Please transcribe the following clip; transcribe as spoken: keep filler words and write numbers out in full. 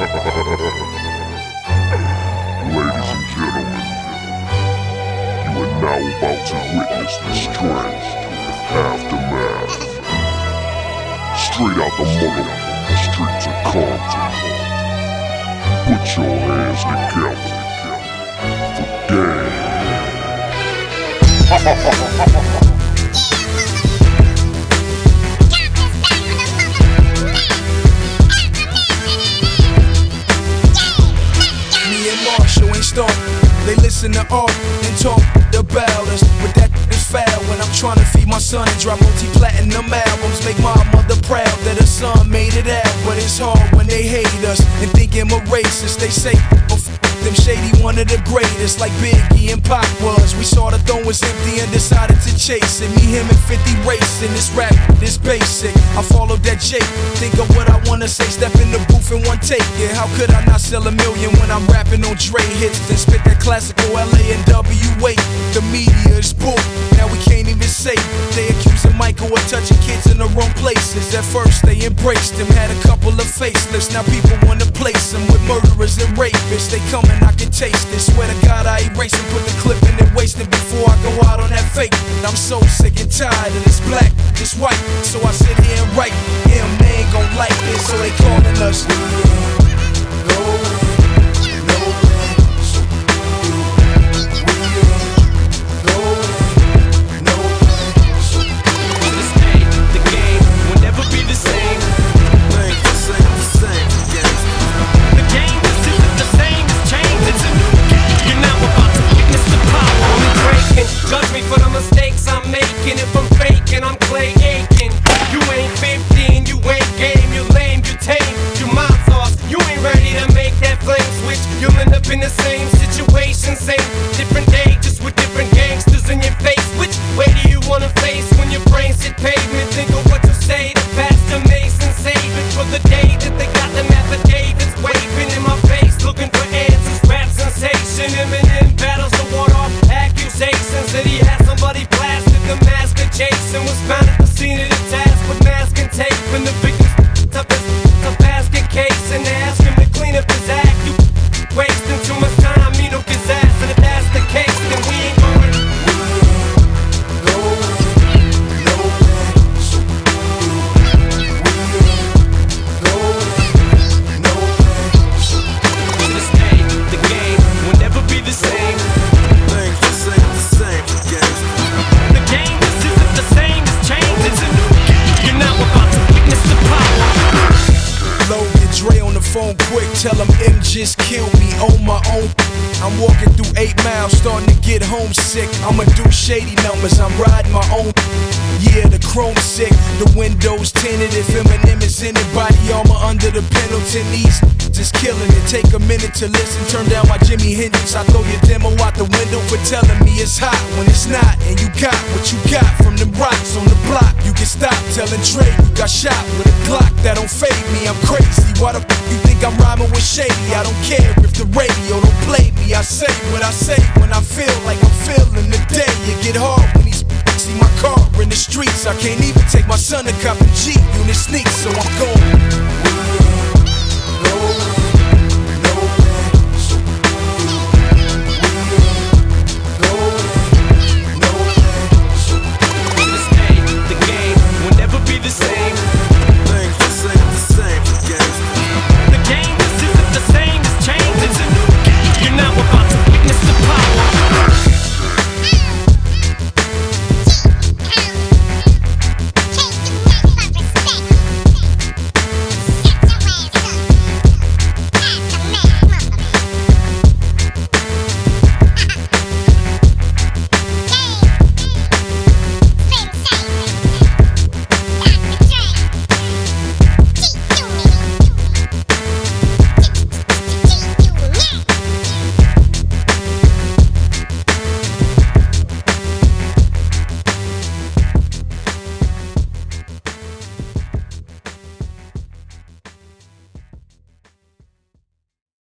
Ladies and gentlemen, you are now about to witness the strength of Aftermath. Straight out the motherfucking streets of Compton. Put your hands together for game. They listen to art and talk about us, but that is foul when I'm trying to feed my son and drop multi-platinum albums. Make my mother proud that her son made it out, but it's hard when they hate us and think him a racist. They say, oh, f them shady, one of the greatest, like Biggie and Pac was. We saw the throne was empty and decided to chase it. Me, him, and fifty racing. This rap is basic. I followed that Jake. Think of what I wanna say. Step in the booth in one take. Yeah, how could I not sell a million when I'm rapping on Dre hits? Then spit that classical L A and W A. The media is bull. Now we can't even say they accusing Michael of touching kids in the wrong places. At first they embraced him, had a couple of facelifts. Now people wanna place him with murderers and rapists. They coming, I can taste it. Swear to God I erase and put the clip in and waste it before I go out on that fake. I'm so sick and tired of this black, this white. So I sit here and write. Yeah, man ain't gon' like this, so they calling us. Judge me for the mistakes I'm making. If I'm faking, I'm Clay Aiken. You ain't fifteen, you ain't game, you lame, you tame, you mind sauce. You ain't ready to make that flame switch. You'll end up in the same situation, same different day, just with different gangsters in your face. Which way do you wanna face when your brains hit pavement? Think of what you say to Pastor Mason, save it for the day that they got them affidavits waving in my face, looking for answers. Rap sensation, Eminem battles to ward off accusations that he had somebody blasted. The mask of Jason was found at the scene of the task with mask and tape, and the victim's tough as a basket case. And they ask him to clean up his act. You wasting too much time, you know, his ass. And if that's the case, then we ain't going. Phone quick, tell him M just killed me on my own. I'm walking through eight miles, starting to get homesick. I'ma do shady numbers, I'm riding my own. Yeah, the chrome sick, the windows tinted. If Eminem is in it, body armor under the Pendleton. These just killing it. Take a minute to listen, turn down my Jimi Hendrix. I throw your demo out the window for telling me it's hot when it's not. And you got what you got from them rocks on the block. You can stop telling Dre you got shot with a Glock. That don't fade me, I'm crazy. Why the f you think I'm rhyming with shady? I don't care if the radio don't play me. I say what I say when I feel like I'm feeling the day. It get hard when these see my car in the streets. I can't even take my son to cop a Jeep unit sneaks, so I'm going.